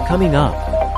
Coming up.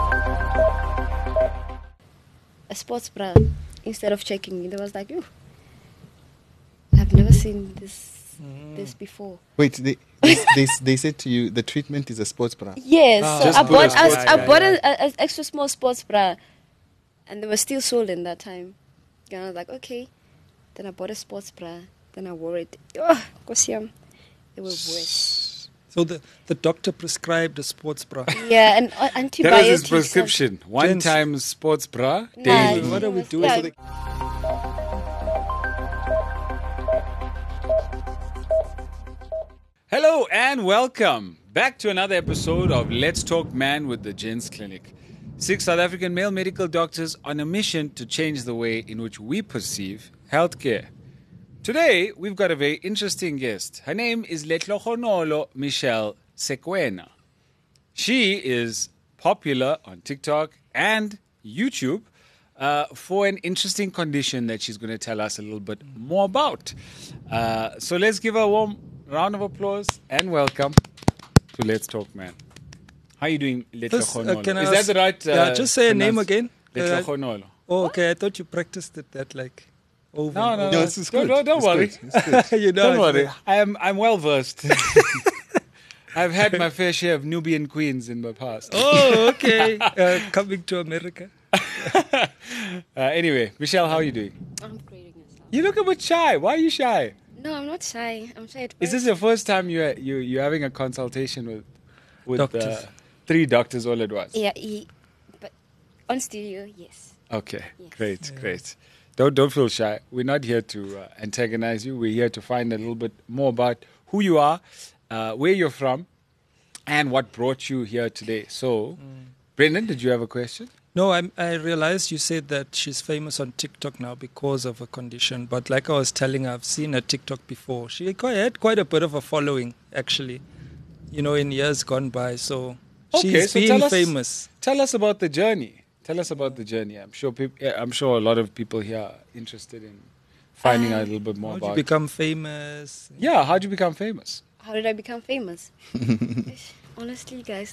A sports bra. Instead of checking me, they was like, "Ooh, I've never seen this before." Wait, they said to you the treatment is a sports bra. Yes, Just so put a sports I bra, bought yeah. an extra small sports bra, and they were still sold in that time. And I was like, okay. Then I bought a sports bra. Then I wore it. Oh, Kosiam. They were worse. So the doctor prescribed a sports bra. Yeah, and That antibiotics. was his prescription. One Gents. time sports bra Nah, daily. What are we was- doing? yeah, So they- Hello and welcome back to another episode of Let's Talk Man with the Gents Clinic. 6 South African male medical doctors on a mission to change the way in which we perceive healthcare. Today, we've got a very interesting guest. Her name is Letlokhonolo Michelle Sekwena. She is popular on TikTok and YouTube for an interesting condition that she's going to tell us a little bit more about. So let's give her a warm round of applause and welcome to Let's Talk Man. How are you doing, Letlokhonolo? can I Is that ask- the right... yeah, just say a name again. Letlokhonolo. Oh, okay. I thought you practiced it that like over. No, and no, over. no. this is good. Don't It's worry. good. It's good. You know, Don't it's worry. I'm well versed. I've had my fair share of Nubian queens in my past. Oh, okay. Coming to America. Anyway, Michelle, how are you doing? I'm grading myself. You look a bit shy. Why are you shy? No, I'm not shy. I'm shy at Is this first. your first time you're having a consultation with Doctors. 3 doctors all at once? Yeah, but on stereo, yes. Okay, Yes. great. Don't feel shy. We're not here to antagonize you. We're here to find a little bit more about who you are, where you're from, and what brought you here today. So, Brendan, did you have a question? No, I realized you said that she's famous on TikTok now because of a condition. But like I was telling her, I've seen her TikTok before. She had quite a bit of a following, actually, in years gone by. So she's so been famous. Tell us about the journey. I'm sure a lot of people here are interested in finding out a little bit more How'd about. you become famous? Yeah, how'd you become famous? How did I become famous? Honestly, guys,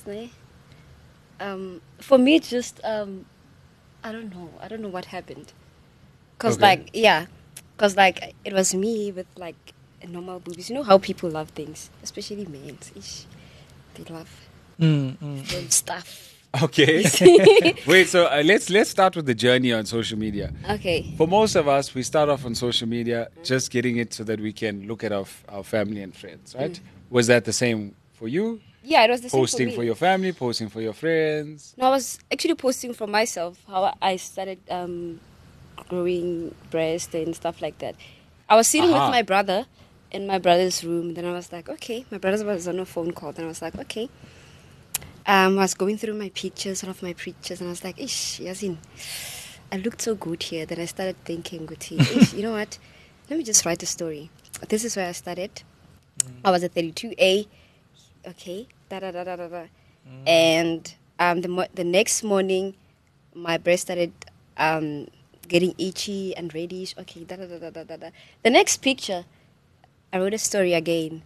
for me, it's just I don't know what happened. Cause Okay. it was me with like normal boobies. You know how people love things, especially men. They love film stuff. Okay. Wait, so let's start with the journey on social media. Okay. For most of us, we start off on social media just getting it so that we can look at our family and friends, right? Was that the same for you? Yeah, it was the same Posting for for me. your family, posting for your friends. No, I was actually posting for myself how I started growing breast and stuff like that. I was sitting Aha. with my brother in my brother's room. Then I was like, okay. My brother was on a phone call. Then I was like, okay. I was going through my pictures, one of my pictures, and I was like, ish, Yasin, I looked so good here. Then I started thinking, good, ish, you know what? Let me just write a story. This is where I started. I was at 32A. Okay. Da-da-da-da-da-da. And the next morning, my breast started getting itchy and reddish. Okay, da-da-da-da-da-da. The next picture, I wrote a story again.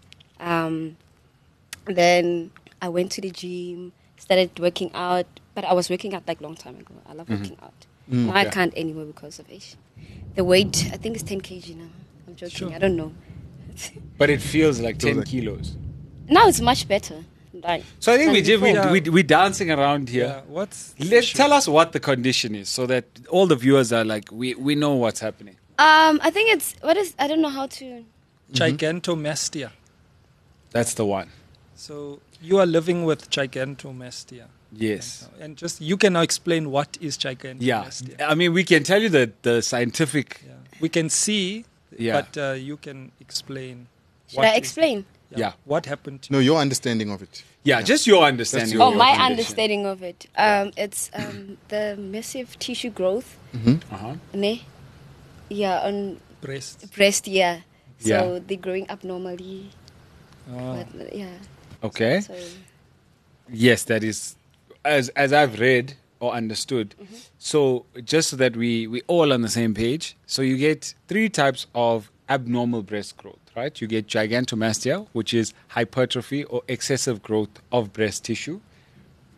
Then I went to the gym, started working out. But I was working out like long time ago. I love working out. Now I Okay. can't anymore because of age. The weight, I think it's 10 kg now. I'm joking. Sure. I don't know. But it feels like 10 like- kilos. Now it's much better. Like, So I think than before. we're dancing around here. Yeah. What's Tell us what the condition is so that all the viewers are like, we know what's happening. I think I don't know how to. gigantomastia? That's the one. So you are living with gigantomastia. Yes. And just you can now explain what is Yeah. gigantomastia. I mean, we can tell you the scientific. Yeah. We can see, Yeah. but you can explain. Should what I is- explain? Yeah. What happened to No, your understanding of it. Yeah, just your understanding. your of Oh, your my condition. understanding of it. It's the massive tissue growth. Uh-huh. Ne? Yeah, on breast? breast. Yeah. So Yeah. they're growing up normally. Oh. But, yeah. Okay. So Yes, that is, as I've read or understood. So just so that we all on the same page. So you get 3 types of abnormal breast growth, right? You get gigantomastia, which is hypertrophy or excessive growth of breast tissue.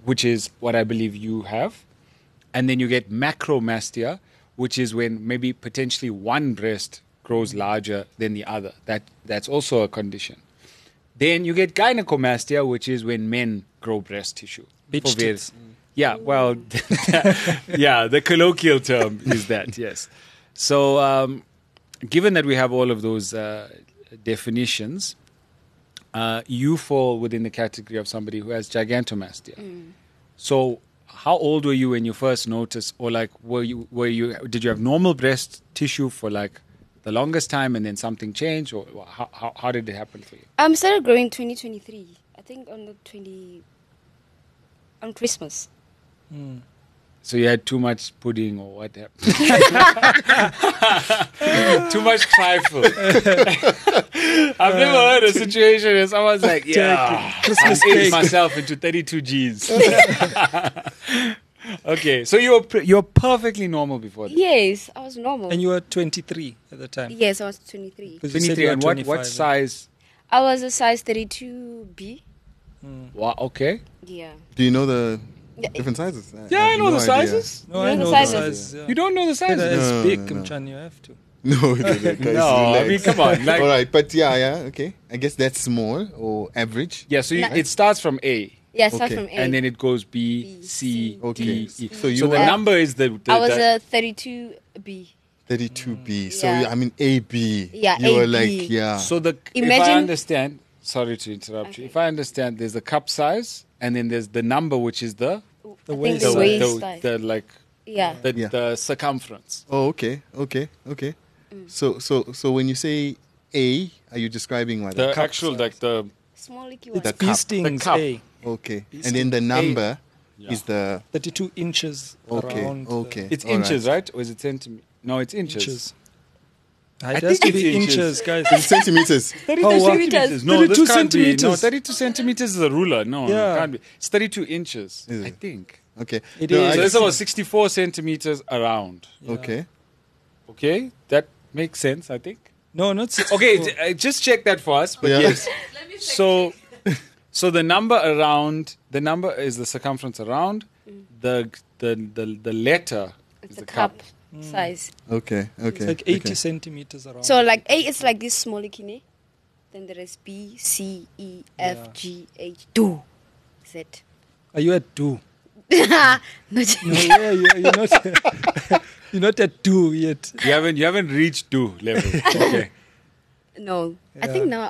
which is what I believe you have. And then you get macromastia, which is when maybe potentially one breast grows larger than the other. That's also a condition. Then you get gynecomastia, which is when men grow breast tissue. Bitch For various- tits. Yeah, well, yeah, the colloquial term is that, yes. So, given that we have all of those definitions, you fall within the category of somebody who has gigantomastia. So, how old were you when you first noticed, or like, did you have normal breast tissue for like the longest time, and then something changed, or how did it happen for you? Started growing 2023. I think on Christmas. So you had too much pudding, or what happened? Too much trifle. I've never heard a situation where someone's like, yeah, Christmas I ate cake. myself into 32 G's. Okay, so you're perfectly normal before that. Yes, I was normal. And you were 23 at the time. Yes, I was 23. 'Cause you said 23, you were and 25, what yeah. size? I was a size 32B. Wow, okay. Yeah. Do you know the Yeah, different sizes? Yeah, I have know no the idea. sizes. No, You I know know the the sizes? size. Yeah. You don't know the Yeah, sizes? it's No, big, no, no. Mchan, you have to. No, guys, No, I mean, relax. come on. Like, All right, but yeah, okay. I guess that's small or average. yeah, so No. it starts from A. Yeah, start Okay. from A. And then it goes B, B, C, C, Okay. D, E. So you So the were number is the I was the- a 32B. 32B. So Yeah. I mean AB. Yeah, you were AB. like, yeah. so the if I Imagine- understand. Sorry to interrupt you. If I understand, there's the cup size, and then there's the number, which is the The I think waist the size. waist the, size. the like Yeah. Yeah. the circumference. Oh, okay. So when you say A, are you describing what? The cup actual size. like the Small licky It's The cup. Beastings The cup. A. Okay. And then the number Yeah. is the 32 inches okay. around. Okay. it's all inches, right. right? Or is it centimeters? No, it's inches. Inches. I It has think to be it's inches. inches, guys. Centimeters. 32 Oh, what? centimeters. No, 32 this can't be. No, centimeters. 32 centimeters is a ruler. No, Yeah. it can't be. It's 32 inches, Is I it? think. Okay. It No, is. I So it's just- about 64 centimeters around. Okay. Okay, that makes sense, I think. No, not 64. Okay, just check that for us. But Yeah. yes, so the number is the circumference around. The letter It's is a the cup size. Okay. Okay. It's like 80 okay. centimeters around. So like A is like this small licky, ne? Then there is B, C, E, F, Yeah. G, H, D, Z. Are you at 2? Not No, yeah, you're not. You're not at 2 yet. You haven't reached do level. Okay. No, I Yeah. think now.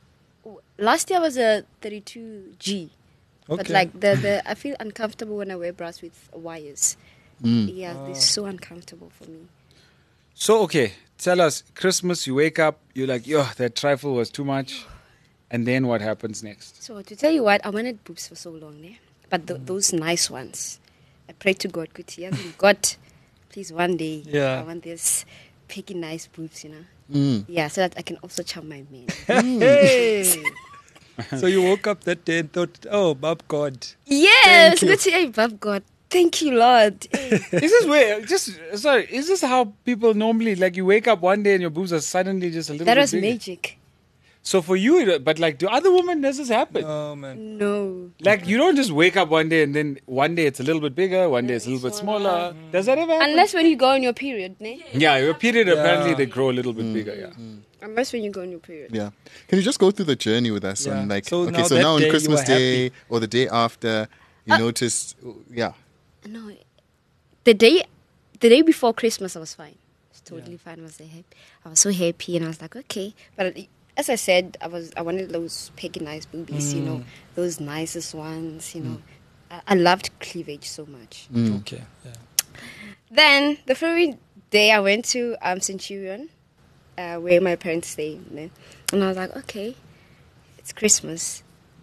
Last year was a 32G, but Okay. like the I feel uncomfortable when I wear bras with wires. Mm. Yeah, it's so uncomfortable for me. So okay, tell us, Christmas, you wake up, you're like, yo, that trifle was too much. And then what happens next? So to tell you what, I wanted boobs for so long, ne? But those nice ones, I prayed to God, God, please one day, Yeah. I want this piggy nice boobs, you know. Mm. Yeah, so that I can also charm my men. Hey! So you woke up that day and thought, oh, Bob God. Yes, Thank you. good to hear, Bob God. Thank you, Lord. Hey. Is this way? Is this how people normally like? You wake up one day and your boobs are suddenly just a little That bit was bigger? magic. So for you, but like, do other women does this happen? Oh, man. No. Like you don't just wake up one day and then one day it's a little bit bigger, one day it's a little bit smaller. Does that ever happen? Unless when you go on your period, ne? Yeah, your period apparently Yeah. they grow a little bit bigger. Yeah. Unless when you go on your period. Yeah. Can you just go through the journey with us Yeah. on like So okay, now so that now on day you Christmas were Day happy. or the day after you noticed yeah. No, the day before Christmas, I was fine. I was totally fine. I was so happy, and I was like, okay. But as I said, I wanted those peggy nice boobies, you know, those nicest ones, you know. I loved cleavage so much. Okay. Yeah. Then the following day, I went to Centurion, where my parents stay, ne? And I was like, okay, it's Christmas.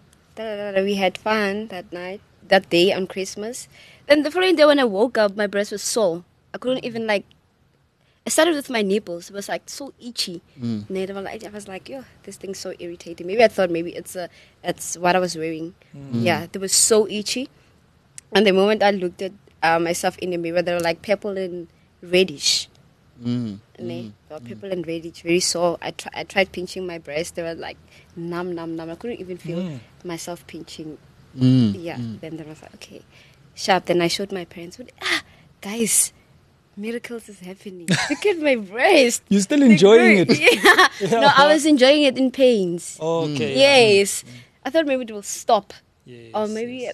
We had fun that night, that day on Christmas. Then the following day when I woke up, my breast was sore. I couldn't even like. I started with my nipples. It was like so itchy. And I was like, yo, this thing's so irritating. Maybe I thought maybe it's what I was wearing. Yeah, it was so itchy. And the moment I looked at myself in the mirror, they were like purple and reddish. Mm. They were purple and reddish, very sore. I tried pinching my breast. They were like numb. I couldn't even feel myself pinching Yeah. Then I was like, okay, sharp. Then I showed my parents. Guys, miracles is happening. Look at my breast. You're still They're enjoying growing. it. Yeah. No, I was enjoying it in pains. Okay. Yes. I thought maybe it will stop. Yes, Or maybe yes.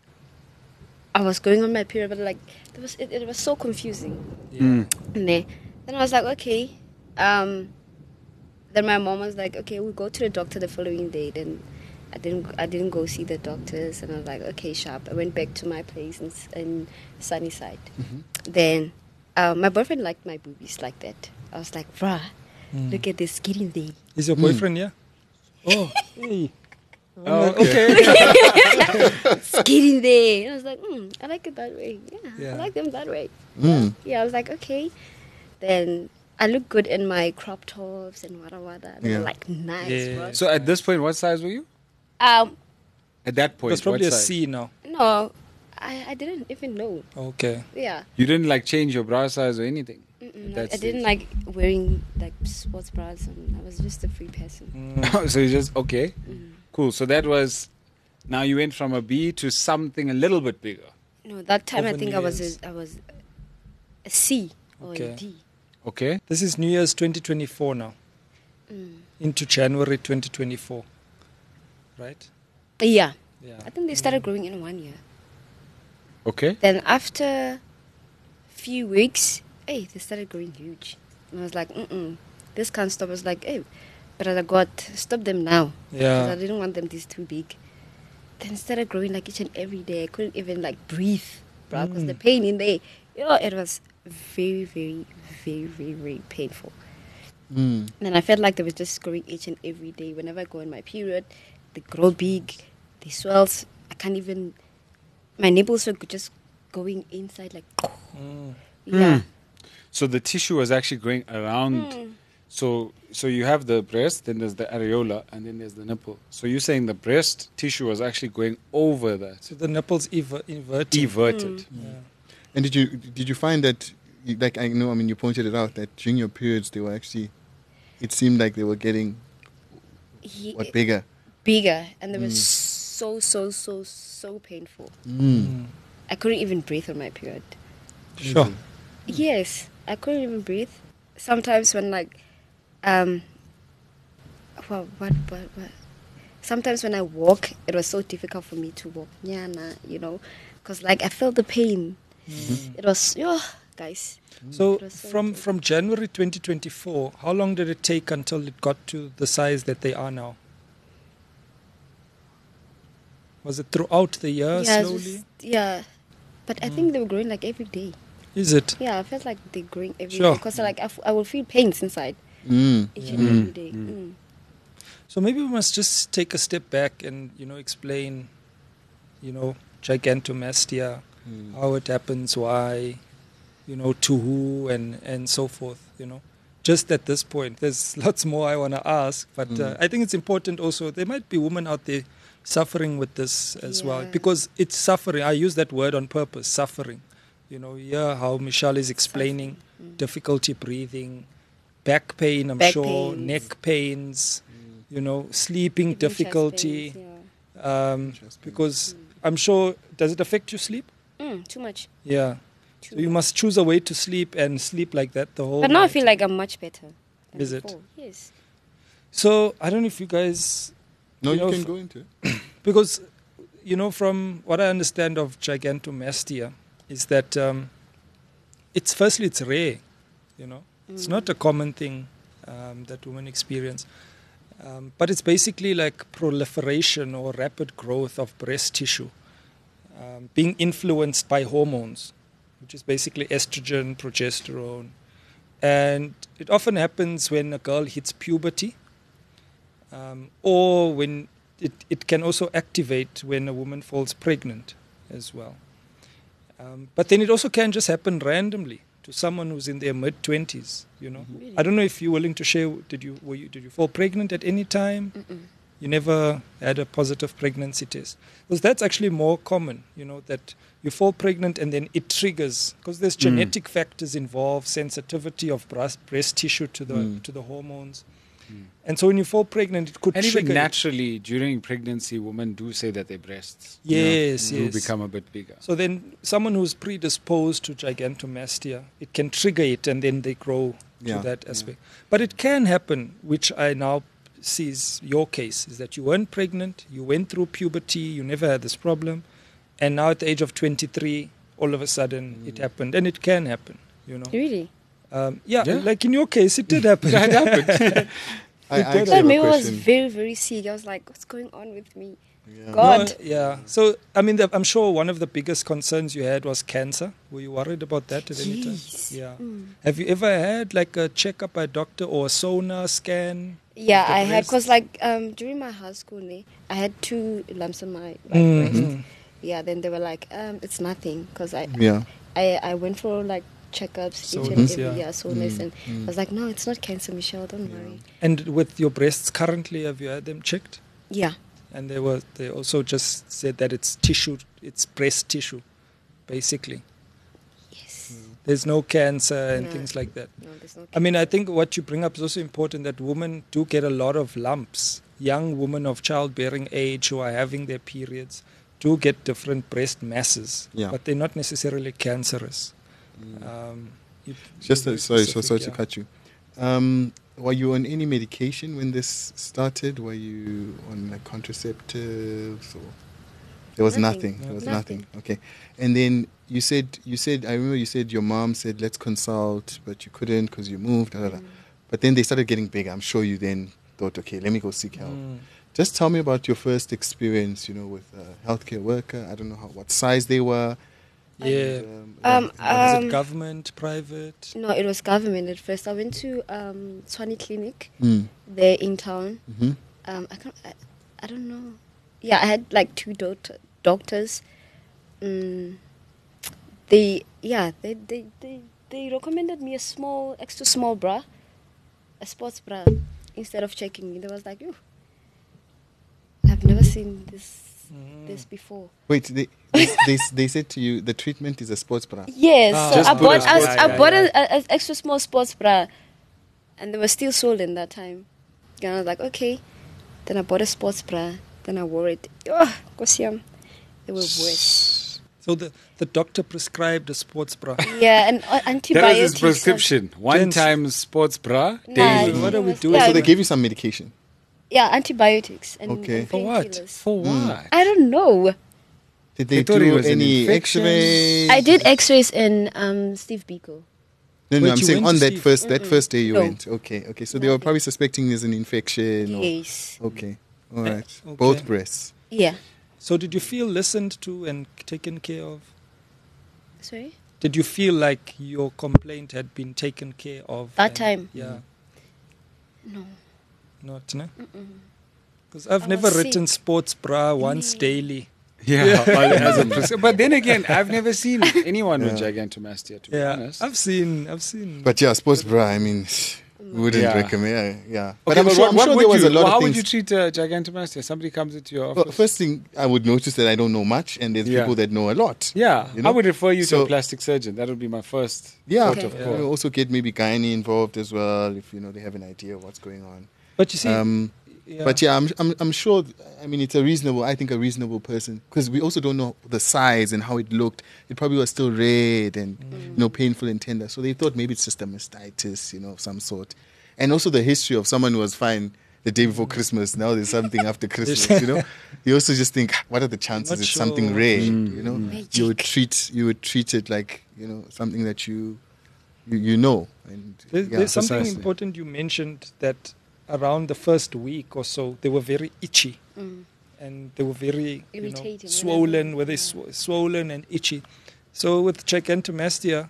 I was going on my period, but like it was so confusing. Yeah. Then I was like, okay. Then my mom was like, okay, we'll go to the doctor the following day. Then I didn't go see the doctors, and I was like, okay, sharp. I went back to my place in Sunnyside. Then my boyfriend liked my boobies like that. I was like, bruh, look at this, get in there. Is your boyfriend here? Oh, hey. Oh, okay. Get in there. And I was like, I like it that way. Yeah, I Yeah. like them that way. Mm. Yeah, I was like, okay. Then I look good in my crop tops and wada. They Yeah. were like nice, Yeah. bro. So at this point, what size were you? At that point, It's probably what a size? C now. No, I didn't even know. Okay. Yeah. You didn't like change your bra size or anything? No, That I didn't stage. like wearing like sports bras, and I was just a free person. So you just, okay. Cool. So that was, now you went from a B to something a little bit bigger. No, that time I Over think New I was Year's. a C or Okay. a D. Okay. This is New Year's 2024 now. Into January 2024. Right? Yeah, Yeah. I think they started growing in 1 year. Okay. Then after few weeks, they started growing huge. And I was like, this can't stop. I was like, hey, brother God, stop them now. 'Cause Yeah. I didn't want them this too big. Then it started growing like each and every day. I couldn't even like breathe, bro, because the pain in there, it was very, very, very, very, very painful. Mm. And I felt like they were just growing each and every day. Whenever I go on my period, they grow big, they swells. I can't even, my nipples were just going inside like, yeah. So the tissue was actually going around. So you have the breast, then there's the areola, and then there's the nipple. So you're saying the breast tissue was actually going over that, So the nipples inverted. everted. Yeah. And did you find that, like, I know, I mean, you pointed it out, that during your periods, they were actually, it seemed like they were getting, what, bigger? Bigger, and they were so painful. I couldn't even breathe on my period. Sure. Yes, I couldn't even breathe. Sometimes when like, what? Sometimes when I walk, it was so difficult for me to walk. Because like I felt the pain. It was, guys. So It was so from January 2024, how long did it take until it got to the size that they are now? Was it throughout the year slowly? But I think they were growing like every day. Is it? Yeah, I felt like they're growing every Sure. day because like I will feel pains inside Mm. each and every day. So maybe we must just take a step back and explain, gigantomastia, how it happens, why, to who, and so forth. Just at this point, there's lots more I want to ask, but I think it's important also. There might be women out there suffering with this as well, Yeah. because it's suffering. I use that word on purpose, suffering. How Michelle is explaining difficulty breathing, back pain, I'm Back sure, pains. neck pains, sleeping Even chest difficulty. pains, Because I'm sure, does it affect your sleep? too much. Yeah. Too So you much. must choose a way to sleep and sleep like that the whole But now I night. feel like I'm much better. than Is it? before. Yes. So I don't know if you guys, No, You you know, can f- go into it. because from what I understand of gigantomastia is that it's rare. It's not a common thing that women experience. But it's basically like proliferation or rapid growth of breast tissue being influenced by hormones, which is basically estrogen, progesterone. And it often happens when a girl hits puberty, or when it can also activate when a woman falls pregnant as well. But then it also can just happen randomly to someone who's in their mid-20s, Really? I don't know if you're willing to share, did you fall pregnant at any time? You never had a positive pregnancy test? Because that's actually more common, that you fall pregnant and then it triggers, because there's genetic factors involved, sensitivity of breast tissue to the hormones. And so when you fall pregnant, it could And trigger even it. naturally, during pregnancy, women do say that their breasts Yes, do yes. become a bit bigger. So then someone who's predisposed to gigantomastia, it can trigger it and then they grow Yeah, to that aspect. But it can happen, which I now see is your case, is that you weren't pregnant, you went through puberty, you never had this problem, and now at the age of 23, all of a sudden it happened. And it can happen, you know. Really? Yeah, Yeah. like in your case, it did happen. That happened. I It actually did. But have a maybe I was question. very, very sick. I was like, what's going on with me? Yeah. God. No, yeah. So, I mean, I'm sure one of the biggest concerns you had was cancer. Were you worried about that at any time? Jeez. Yeah. Mm. Have you ever had like a checkup by a doctor or a sonar scan? Yeah, of the I had, breast? because like during my high school, I had 2 lumps on my right Mhm. breast. Yeah, then they were like, it's nothing, because Yeah. I went for like checkups each and Sonas, every yeah. year, sonas, and I was like, no, it's not cancer, Michelle, don't worry. And with your breasts currently, have you had them checked? Yeah. And they also just said that it's tissue, it's breast tissue, basically. Yes. There's no cancer and No. things like that. No, there's no I mean, I think what you bring up is also important, that women do get a lot of lumps. Young women of childbearing age who are having their periods do get different breast masses, Yeah. but they're not necessarily cancerous. You- Just you're sorry, specific, sorry to yeah. cut you. Were you on any medication when this started? Were you on like contraceptives or there was Nothing. nothing? There was Nothing. nothing. Okay. And then you said I remember you said your mom said let's consult, but you couldn't because you moved. Da, da, da. But then they started getting bigger. I'm sure you then thought, okay, let me go seek help. Just tell me about your first experience, with a healthcare worker. I don't know what size they were. Yeah. And, Was it government, private? No, it was government at first. I went to Tshwane Clinic Mm. there in town. Mm-hmm. I don't know. Yeah, I had like 2 doctors. They recommended me a extra small bra, a sports bra, instead of checking me. They was like, "Ew, I've never seen this before." Wait, they said to you the treatment is a sports bra. Yes, so Just I put a bought sports I bra, bought yeah. an extra small sports bra, and they were still sold in that time. And I was like, okay. Then I bought a sports bra. Then I wore it. Oh, Kosiam. They were worse. So the doctor prescribed a sports bra. Yeah, and That was antibiotics. his prescription. One time sports bra Nah, daily. What are we it was- doing? Yeah, So they gave you some medication. yeah, antibiotics and, Okay. and For what? painkillers. For what? I don't know. Did They they thought it do was an any infection. X-rays? I did X-rays in Steve Biko. No, Wait, I'm you saying went on to that Steve? first day you No. went. Okay. So they were Nothing. probably suspecting there's an infection. Yes. Okay. All right. Okay. Both breasts. Yeah. So did you feel listened to and taken care of? Sorry. Did you feel like your complaint had been taken care of? That and- time? Yeah. No. Not, no? Because I've I never was written sick. sports bra once daily. Yeah, as a but then again, I've never seen anyone with gigantomastia, to be honest. I've seen. But yeah, sports bra, I mean, wouldn't Yeah. recommend. Yeah. Okay, But I'm sure, what there would was you, a lot how of would you things. treat gigantomastia? Somebody comes into your Well, office. first thing, I would notice that I don't know much, and there's Yeah. people that know a lot. yeah, you know? I would refer you to So- a plastic surgeon. That would be my first Yeah. thought Okay. of You call. also get maybe gynae involved as well, if they have an idea of what's going on. But you see, But yeah, I'm sure. I mean, I think a reasonable person, because we also don't know the size and how it looked. It probably was still red and painful and tender. So they thought maybe it's just a mastitis, of some sort. And also the history of someone who was fine the day before Christmas. Now there's something after Christmas. You also just think, what are the chances Not it's sure. something rare? Magic. You would treat it like something that you know. And there's something precisely. important you mentioned, that around the first week or so, they were very itchy. And they were very Irritating, swollen, whatever. were they swollen and itchy. So with gigantomastia,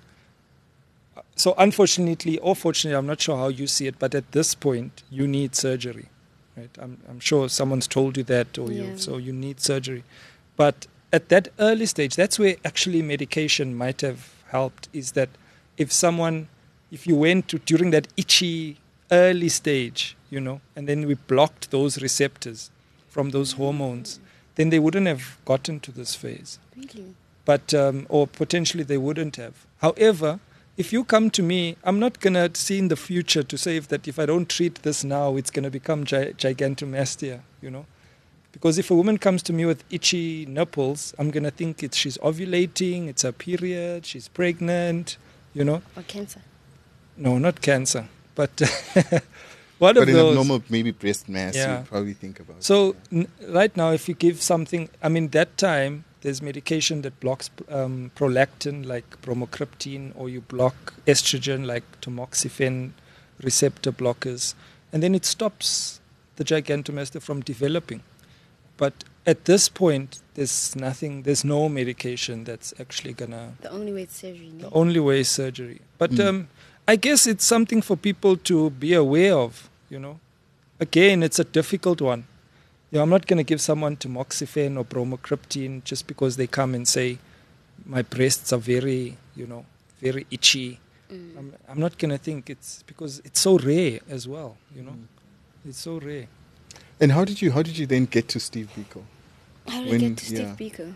so unfortunately or fortunately, I'm not sure how you see it, but at this point, you need surgery. Right? I'm sure someone's told you that, or Yeah. so you need surgery. But at that early stage, that's where actually medication might have helped, is that if you went to during that itchy early stage, and then we blocked those receptors from those hormones, then they wouldn't have gotten to this phase. Really? But or potentially they wouldn't have. However, if you come to me, I'm not going to see in the future to say that if I don't treat this now, it's going to become gigantomastia, you know. Because if a woman comes to me with itchy nipples, I'm going to think she's ovulating, it's her period, she's pregnant, you know. Or cancer. No, not cancer. But one But of in those. a normal, maybe breast mass, Yeah. you probably think about So right now, if you give something, I mean, that time, there's medication that blocks prolactin, like bromocriptine, or you block estrogen, like tamoxifen receptor blockers, and then it stops the gigantomastia from developing. But at this point, there's no medication that's actually gonna. The only way is surgery. The No? only way is surgery. But I guess it's something for people to be aware of, you know. Again, it's a difficult one. You know, I'm not going to give someone tamoxifen or bromocriptine just because they come and say, my breasts are very, you know, very itchy. I'm not going to think it's because it's so rare as well, you know. It's so rare. And how did you then get to Steve Biko? How did I When- get to yeah. Steve Biko?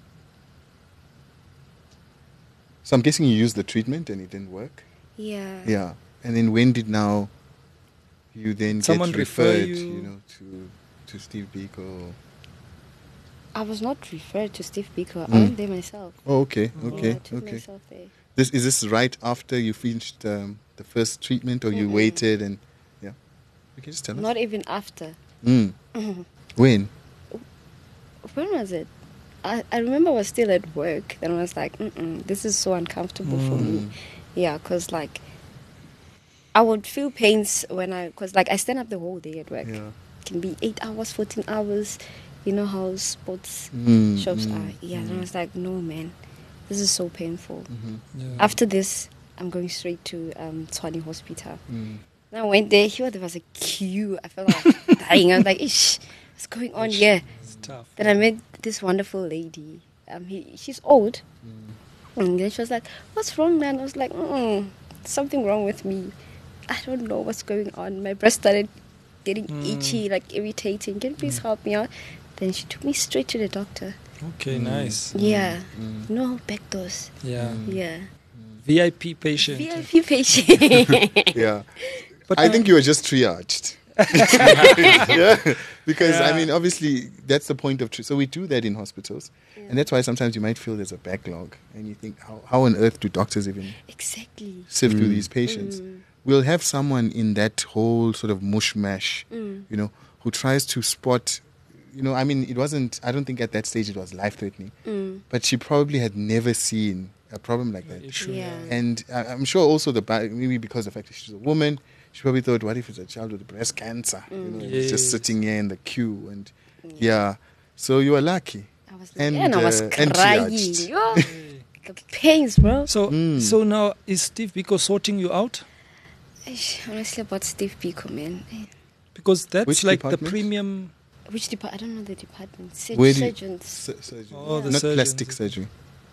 So I'm guessing you used the treatment and it didn't work. Yeah. Yeah. And then when did now you then Someone get refer referred, you? know, to Steve Biko? I was not referred to Steve Biko. I Mm. went there myself. Oh, okay, Yeah, okay, I took okay. myself there. Is this right after you finished the first treatment, or you waited and yeah? You can just tell us. Not even after. Mm. When? When was it? I remember I was still at work. Then I was like, this is so uncomfortable for me. Yeah, because like I would feel pains because like I stand up the whole day at work. Yeah. It can be 8 hours, 14 hours. You know how sports shops are. Yeah, and I was like, no, man, this is so painful. Yeah. After this, I'm going straight to Tshwane Hospital. Mm. Then I went there. There was a queue. I felt like dying. I was like, ish, what's going on here? It's tough. Then I met this wonderful lady. She's old. And then she was like, what's wrong, man? I was like, something wrong with me. I don't know what's going on. My breast started getting itchy, like irritating. Can you please help me out? Then she took me straight to the doctor. Okay, nice. Yeah. No back doors. Yeah. Yeah. VIP patient. VIP patient. Yeah. But I think you were just triaged. Yeah, because I Yeah. mean, obviously, that's the point of. So we do that in hospitals, and that's why sometimes you might feel there's a backlog, and you think, how on earth do doctors even Exactly. sift through these patients? We'll have someone in that whole sort of mush mash, you know, who tries to spot. You know, I mean, it wasn't. I don't think at that stage it was life threatening, but she probably had never seen a problem like that. Issue, Yeah. And I'm sure also maybe because of the fact that she's a woman, she probably thought, what if it's a child with breast cancer? You know, it's just Yes. sitting here in the queue. And yeah, so you were lucky. I was And, and I was and crying. triaged. Yo, the pains, bro. So now is Steve Biko sorting you out? Ish, honestly, about Steve Biko, man. Because that's Which like department? the premium. Which department? I don't know the department. Where do you- Surgeons. Surgery. Oh, the Not surgeons. plastic surgery.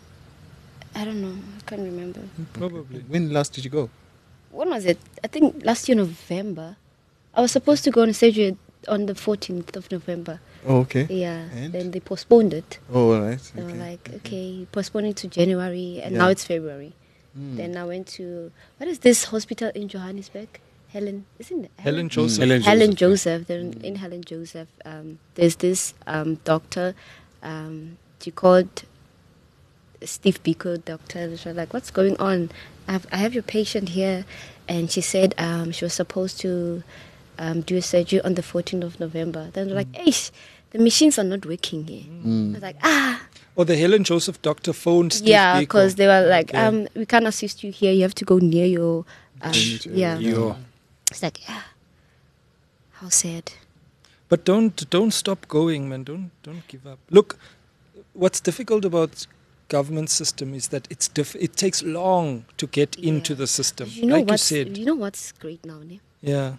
I don't know. I can't remember. Probably. When last did you go? When was it? I think last year, November. I was supposed to go on surgery on the 14th of November. Oh, okay. Yeah. And? Then they postponed it. Oh, all right. They were Okay. like, okay, postpone it to January, and Yeah. now it's February. Then I went to, what is this hospital in Johannesburg? Helen, isn't it? Helen Joseph. Helen Joseph. Then in Helen Joseph, there's this doctor. She called Steve Biko doctor. She was like, "What's going on? I have your patient here," and she said she was supposed to do a surgery on the 14th of November. Then they're like, "Hey, the machines are not working here." I was like, Or the Helen Joseph doctor phoned Steve yeah, Biko. because they were like, Okay. we can't assist you here. You have to go near your, yeah. Yo. It's like, yeah, how sad. But don't stop going, man. Don't give up. Look, what's difficult about government system is that it takes long to get into the system. You know like you what's said. you know what's great now, ne? Yeah.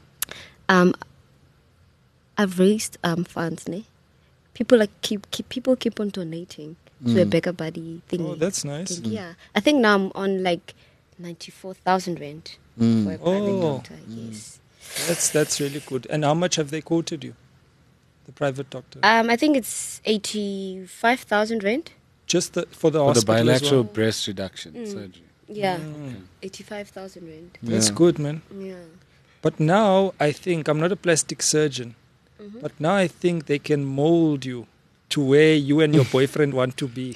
I've raised funds, ne? People people keep on donating to a beggar buddy thing. Oh, that's nice. Yeah, I think now I'm on like 94,000 rand for a private Oh. doctor. Yes. That's really good. And how much have they quoted you? The private doctor. I think it's 85,000 rand. Just for the For the hospital as bilateral well? breast reduction surgery. Yeah, 85,000 rand. That's Yeah. good, man. Yeah. But now I think, I'm not a plastic surgeon, but now I think they can mold you to where you and your boyfriend want to be.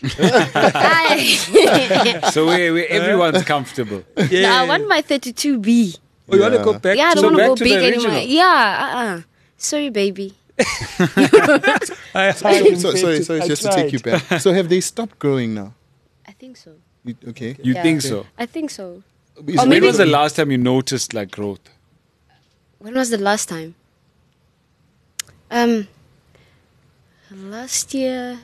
So where everyone's comfortable. No, I want my 32B. Oh, you want to Yeah. go back Yeah, I to don't want back to go to big the anymore. original. Yeah, Sorry, baby. I Sorry, just to take you back. So have they stopped growing now? I think so. Okay. You Yeah. think so? I think so. Is- Or When maybe- was the last time you noticed like growth? When was the last time? Last year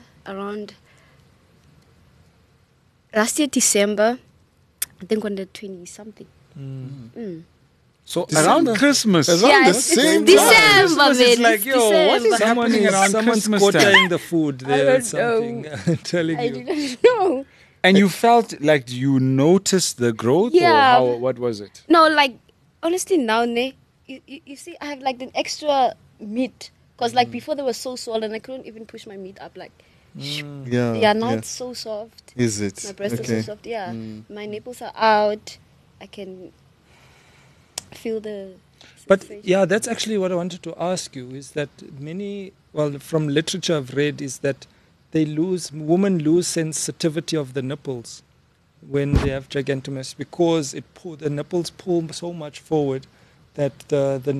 December, I think on the 20 something. So December. around Christmas. Around Yeah, the it's same December, Christmas is man. like, It's yo, what is December. happening around someone's Christmas quartering time? the food I there or don't something. I'm telling I you. didn't know. And you felt like you noticed the growth? Yeah. Or what was it? No, like, honestly, now, you see, I have like the extra meat. Because, like, before they were so swollen, I couldn't even push my meat up. Like, Yeah. now it's so soft. Is it? My breasts Okay. are so soft. Yeah. My nipples are out. I can feel the. But sensation. yeah, that's actually what I wanted to ask you is that from literature I've read is that women lose sensitivity of the nipples when they have gigantomastia because the nipples pull so much forward that the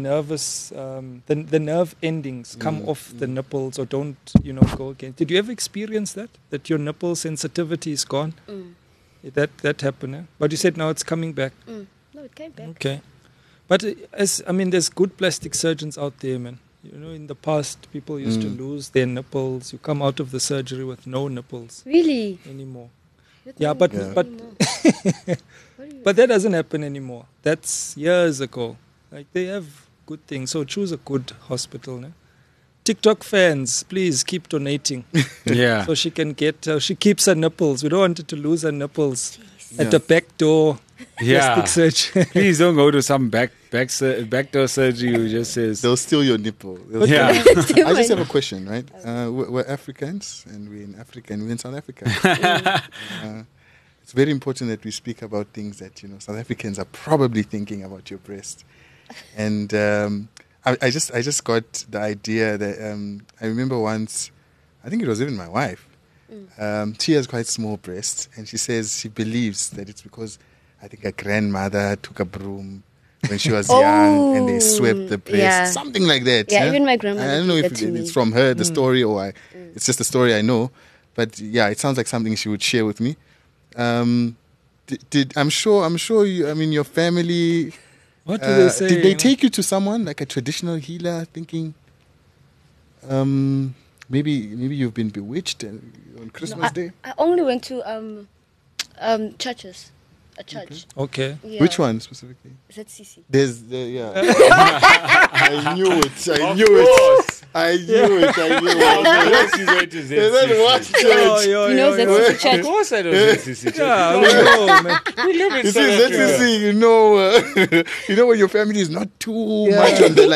nerve endings come off the nipples or don't, go again. Did you ever experience that your nipple sensitivity is gone? That happened, eh? But you said now it's coming back. No, it came back. Okay. But there's good plastic surgeons out there, man. In the past, people used to lose their nipples. You come out of the surgery with no nipples Really? anymore. With Yeah, no but nipples but anymore. What do you- but that doesn't happen anymore. That's years ago. Like they have good things. So choose a good hospital. Ne? TikTok fans, please keep donating Yeah. so she can get. She keeps her nipples. We don't want her to lose her nipples at Yeah. the back door. Yeah. Plastic surgery. Please don't go to some backdoor surgery who just says, They'll steal your nipple. They'll yeah. steal- I just have a question, right? We're Africans, and we're in Africa, and we're in South Africa. It's very important that we speak about things that South Africans are probably thinking about your breast. And I just got the idea that I remember once, I think it was even my wife. She has quite small breasts, and she says she believes that it's because I think her grandmother took a broom when she was young and they swept the breast, yeah. something like that. Yeah, even my grandmother I don't know did if that to me. it's from her, the story, or it's just a story I know. But yeah, it sounds like something she would share with me. I'm sure you, your family. What do they say? Did they take you to someone like a traditional healer, thinking, maybe you've been bewitched on Christmas Day? I only went to churches. A church. Okay. Yeah. Which one specifically? ZCC. There's the I knew it. I knew it. I knew it. There's that one church. You know ZCC church? Of course I know ZCC. Yeah, we know, man. We live in You South see, Africa. ZCC, you know when your family is not too much on the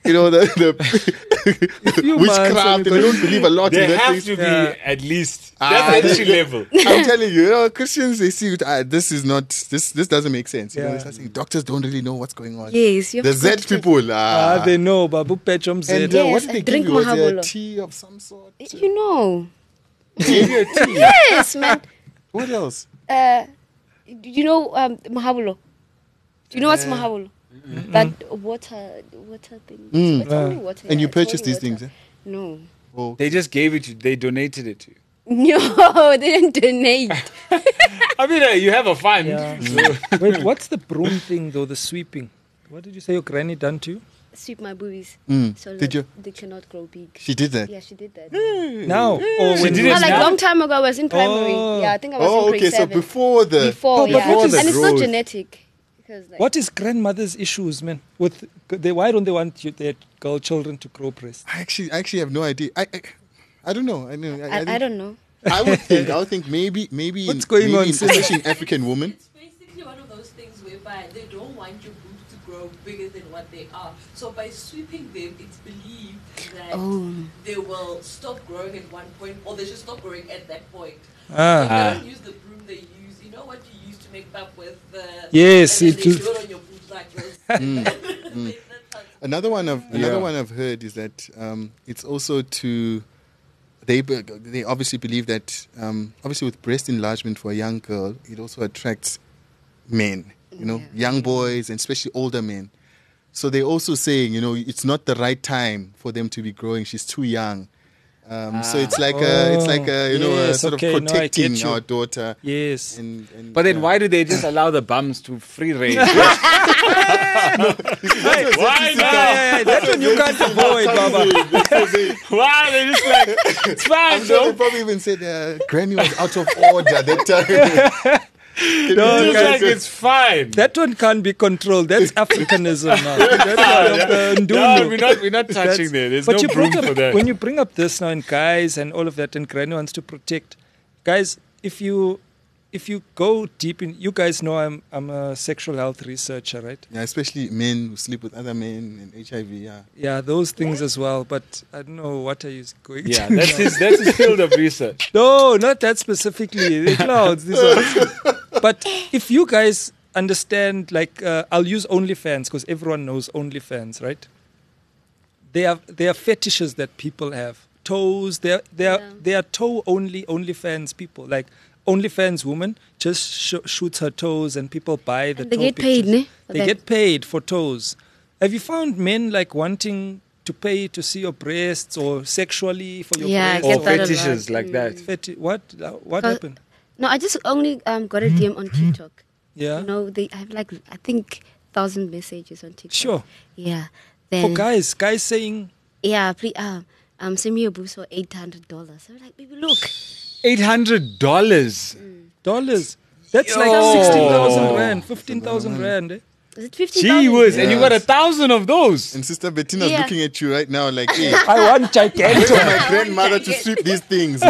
Few months witchcraft, and and they don't believe a lot There in that have things. to be Yeah. at least. Ah, That's entry level. I'm telling you, Christians, they see this is not this doesn't make sense. Yeah. They start saying doctors don't really know what's going on. Yes. You The have to go Z to church. people, They know, Babu Pechom said. and Yes, what did I they give drink you? Was there Mahabolo. tea of some sort? You know. Maybe a tea. Yes, man. What else? You know Mahabolo? Do you know what's Mahabolo? That water thing. It's only water. And yeah, you it's purchased only these things, water. eh? No. Oh, They just gave it to you. They donated it to you. No, they didn't donate. I mean, you have a fund. Yeah. So- Wait, what's the broom thing though? The sweeping. What did you say your granny done to you? Sweep my boobies. So Did that you? they cannot grow big. She did that. Yeah, she did that. Now? Or She when did you- it No, like now? long time ago, I was in primary. Oh. Yeah, I think I was in Oh, grade okay. So 7. before the Before, but yeah. what is And it's not growth? genetic. Because, like, What is grandmother's issues, man? Why don't they want their girl children to grow breasts? I actually have no idea. I don't know. I I don't know. I would think maybe What's going on, Sis? especially in African women. It's basically one of those things whereby they don't want your boobs to grow bigger than what they are. So by sweeping them, it's believed that they will stop growing at one point, or they should stop growing at that point. They don't use the broom they use. You know what you use to make up with the... Yes, and then they it- do it on your boobs like this. Another one I've heard is that it's also to they obviously believe that obviously with breast enlargement for a young girl, it also attracts men, young boys and especially older men. So they're also saying, it's not the right time for them to be growing. She's too young. So it's like Yes, sort okay, of no, I get protecting you. our daughter. Yes. And But then why do they just allow the bums to free range? Why Yeah, that one you can't avoid, Baba. Why they just like it's fine, I'm sure though. they probably even said Granny was out of order that time. No, It's guys, like it's fine. that one can't be controlled. That's Africanism now. That's part of the No, Ndunu. we're not touching there. There's But no you room brought for up, that. when you bring up this now and guys and all of that, and Granny wants to protect guys. If you go deep in, you guys know I'm a sexual health researcher, right? Yeah, especially men who sleep with other men and HIV. Yeah. Yeah, those things as well. But I don't know what are you going Yeah, to that's his field of research. No, not that specifically. The clouds. These are. But if you guys understand, like, I'll use OnlyFans because everyone knows OnlyFans, right? They are fetishes that people have. Toes. They are toe only OnlyFans people. Like OnlyFans woman just shoots her toes and people buy the And they toe get paid, pictures. ne? For They that. get paid for toes. Have you found men like wanting to pay to see your breasts or sexually for your Yeah, I breasts? get Or that a lot. fetishes like that. What happened? No, I just only got a DM on TikTok. Yeah. They have like, I think, 1,000 messages on TikTok. Sure. Yeah. For Then, guys saying, yeah, please, send me your boobs for $800. So I'm like, baby, look. $800. dollars. That's like Yo. 16,000 rand, 15,000 rand. Eh? Is it 15,000? Gee whiz, and you Yes. got 1,000 of those. And Sister Bettina's Yeah. looking at you right now like, hey, I want gigantic. tell my grandmother to sweep these things.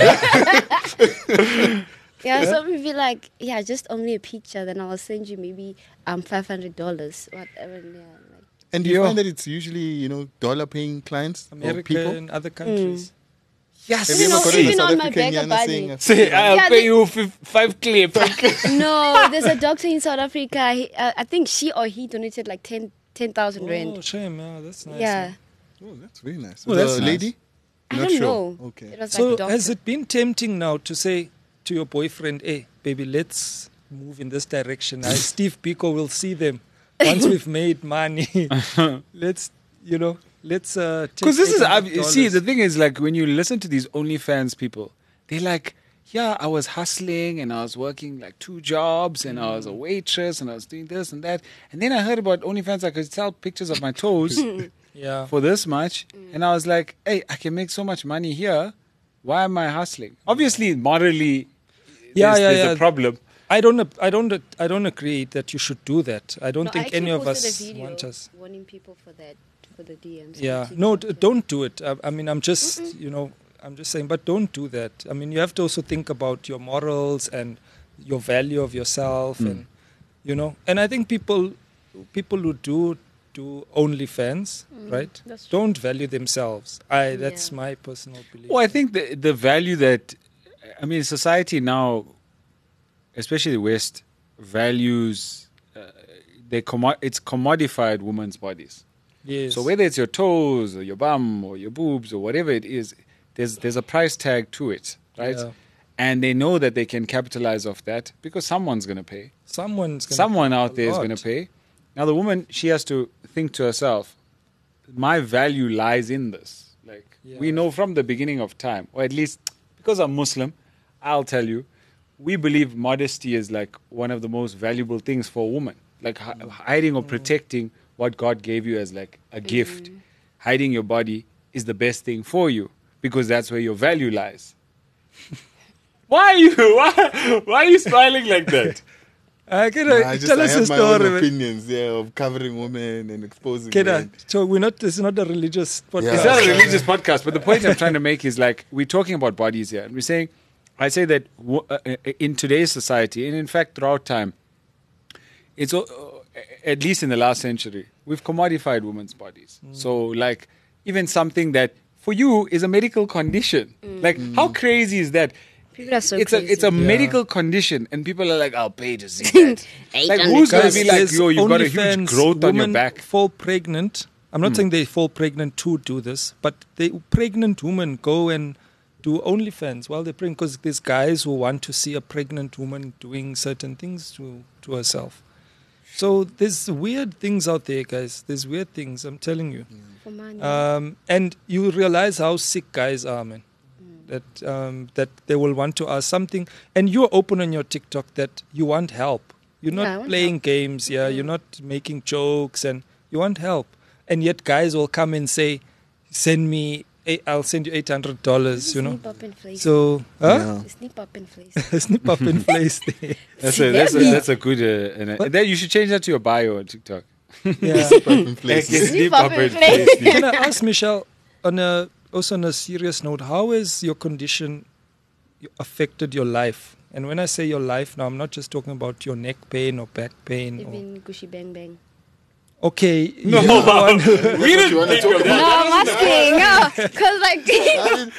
Yeah, so we be like, yeah, just only a picture. Then I'll send you maybe $500, whatever. Yeah, like. And do you Yo. find that it's usually, dollar paying clients or America people? and other countries. Yes. Have you ever know, got a even South on my African beggar Yana buddy. saying, Say, I'll Yeah, pay they- you 5 clip. No, there's a doctor in South Africa. I think she or he donated like 10,000 Oh, rand. shame. Yeah, that's nice. Yeah. Oh, that's very nice. Oh, that's the nice. lady? I Not don't sure. know. Okay. It was So like a doctor. has it been tempting now to say to your boyfriend, hey, baby, let's move in this direction. Steve Biko will see them once we've made money. Let's Because this is, $800. see, the thing is, like, when you listen to these OnlyFans people, they're like, yeah, I was hustling and I was working like 2 jobs and I was a waitress and I was doing this and that. And then I heard about OnlyFans, I could sell pictures of my toes Yeah. for this much. And I was like, hey, I can make so much money here. Why am I hustling? Obviously, morally, there's a problem. I don't agree that you should do that. I don't No, I think actually any of posted a us video want us. warning people for that, for the DMs. on Yeah. TikTok. No, don't do it. I mean, I'm just, I'm just saying, but don't do that. I mean, you have to also think about your morals and your value of yourself and, and I think people who do OnlyFans, right? That's true. Don't value themselves. That's Yeah. my personal belief. Well, I think the value that, I mean, society now, especially the West, values, it's commodified women's bodies. Yes. So whether it's your toes or your bum or your boobs or whatever it is, there's a price tag to it, right? Yeah. And they know that they can capitalize off that because someone's going to pay. Someone out there is going to pay. Now the woman, she has to think to herself, my value lies in this. Like we Yeah. know from the beginning of time, or at least because I'm Muslim, I'll tell you, we believe modesty is like one of the most valuable things for a woman. Like hiding or protecting what God gave you as like a gift. Hiding your body is the best thing for you because that's where your value lies. Why are you smiling like that? Tell I us have a my own story. man. opinions of covering women and exposing Keda, men. so this is not a religious podcast. Yeah. It's not a religious podcast, but the point I'm trying to make is like we're talking about bodies here, and I say that in today's society, and in fact throughout time, it's at least in the last century, we've commodified women's bodies. So like even something that for you is a medical condition, like how crazy is that? People are so it's crazy. a medical condition, and people are like, "I'll pay to see that." Like, who's gonna be like, There's "Yo, you've got a huge OnlyFans, growth on your women back"? Fall pregnant. I'm not saying they fall pregnant to do this, but pregnant women go and do OnlyFans while they're pregnant, because there's guys who want to see a pregnant woman doing certain things to herself. So there's weird things out there, guys. There's weird things, I'm telling you. For money. And you realize how sick guys are, man. That they will want to ask something, and you're open on your TikTok that you want help. You're not playing games, you're not making jokes, and you want help. And yet guys will come and say, I'll send you $800, you know. Snip up in place. So, Snip up in place. snip up in place there. That's a good. Then you should change that to your bio on TikTok. Yeah. Snip up in place. Can I ask Michelle, also on a serious note, how has your condition affected your life? And when I say your life now, I'm not just talking about your neck pain or back pain. Even Gushy Bang Bang. Okay. No, we didn't think of No, that. I'm asking. Because, like,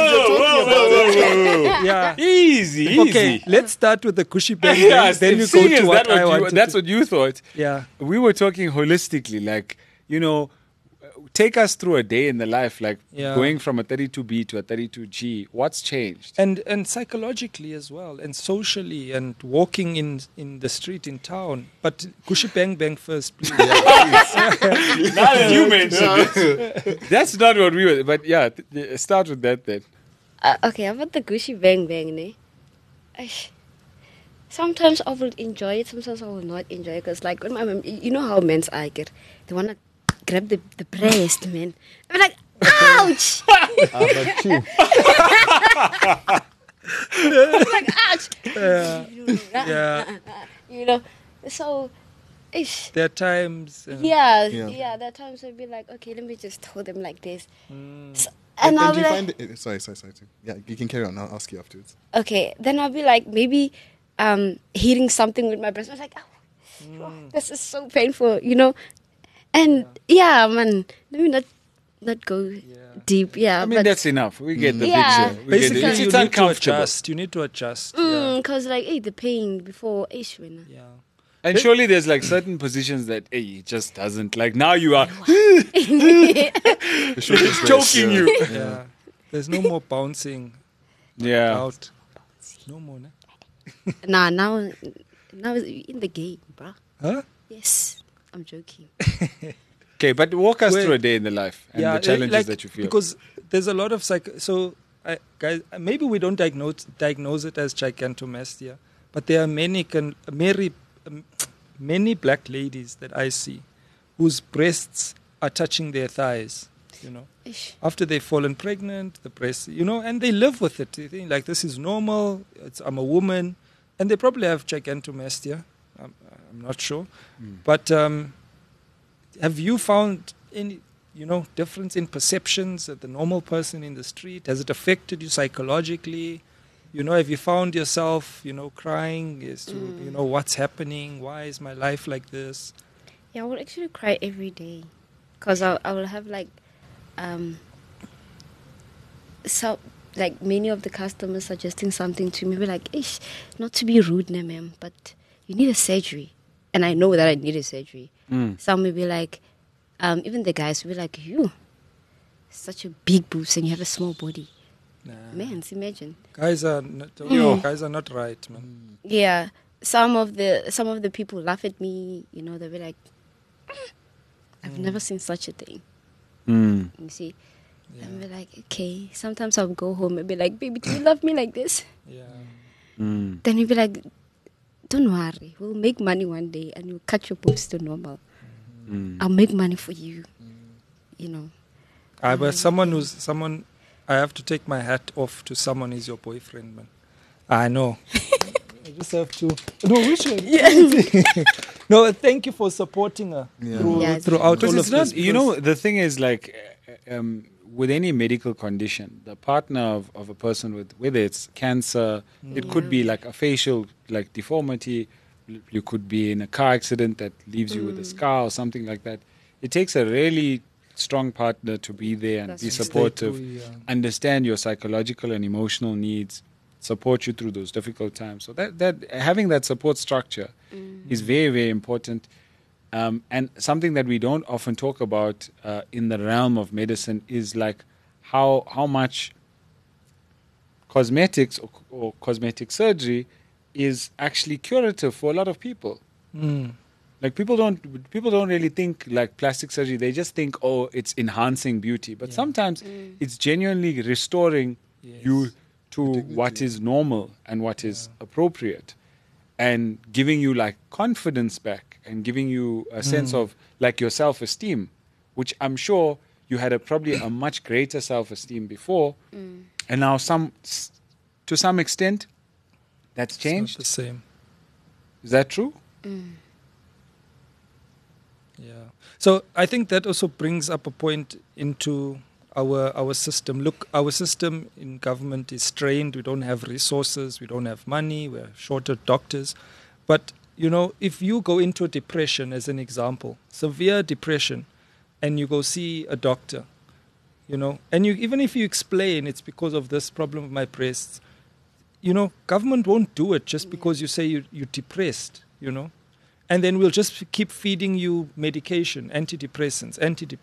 Yeah. Easy. Okay, let's start with the cushy bang. Yes, then you seeing go as to what I wanted. that's what you thought. Yeah. We were talking holistically, like, you know, take us through a day in the life, like going from a 32B to a 32G. What's changed? And psychologically as well, and socially, and walking in the street in town. But Gushy Bang Bang first, please. Now that you mentioned it, that's not what we were. But yeah, start with that then. okay, about the Gushy Bang Bang, ne? Sometimes I will enjoy it, sometimes I will not enjoy it. Because, like, when my mom, you know how men's are, they want to grab the breast, man. I'm like, ouch! I'm like, ouch! Yeah. You know, so, ish. There are times. Yeah, there are times I'll be like, okay, let me just hold them like this. So, And I'll do be you like, find sorry. Yeah, you can carry on. I'll ask you afterwards. okay, then I'll be like, maybe hitting something with my breast. I was like, oh, this is so painful, you know? And man, let me not go deep. Yeah, I mean, but that's enough. We get the Yeah. picture. We Basically, get it. you It's need to uncomfortable. adjust. You need to adjust. because like, hey, the pain before ish when Yeah. And surely there's like certain positions that it just doesn't. Like now you are It's choking you. Yeah. There's no more bouncing Yeah. out. No more, ne? now it's in the game, bro. Huh? Yes, I'm joking. Okay, but walk us Wait. through a day in the life and the challenges like, that you feel. Because there's a lot of guys, maybe we don't diagnose it as gigantomastia, but there are many black ladies that I see whose breasts are touching their thighs, you know. Ish. After they've fallen pregnant, the breasts, you know, and they live with it. They think like, this is normal, I'm a woman, and they probably have gigantomastia. I'm not sure. But have you found any, difference in perceptions of the normal person in the street? Has it affected you psychologically? Have you found yourself, crying as to, what's happening? Why is my life like this? Yeah, I will actually cry every day, because I will have like, so like many of the customers suggesting something to me, be like, "Ish, not to be rude, ma'am, but you need a surgery," and I know that I need a surgery. Some will be like, even the guys will be like, "You, such a big boobs and you have a small body." Nah. Man, imagine. Guys are not right, man. Yeah, some of the people laugh at me. They'll be like, "I've never seen such a thing." You see, and we're like, okay. Sometimes I'll go home and be like, "Baby, do you love me like this?" Yeah. Then you'll be like, "Don't worry, we'll make money one day and you'll cut your boobs to normal. I'll make money for you." But someone, I have to take my hat off to someone who's your boyfriend, man. I know. I just have to. No, which one? No, thank you for supporting her throughout all of this. The thing is, like, with any medical condition, the partner of a person with, whether it's cancer, it could be like a facial like deformity, you could be in a car accident that leaves you with a scar or something like that. It takes a really strong partner to be there and be supportive, understand your psychological and emotional needs, support you through those difficult times. So that having that support structure is very, very important. And something that we don't often talk about in the realm of medicine is like how much cosmetics or cosmetic surgery is actually curative for a lot of people. Like people don't really think like plastic surgery. They just think, oh, it's enhancing beauty. But sometimes it's genuinely restoring you to what is normal and what is appropriate, and giving you like confidence back and giving you a sense of like your self-esteem, which I'm sure you had probably a much greater self-esteem before, and now to some extent that's changed. It's not the same. Is that true? Yeah. So I think that also brings up a point into our system. Look, our system in government is strained. We don't have resources. We don't have money. We're short of doctors. But, you know, if you go into a depression, as an example, severe depression, and you go see a doctor, you know, and even if you explain it's because of this problem with my breasts, you know, government won't do it just because you say you're depressed, you know. And then we'll just keep feeding you medication, antidepressants.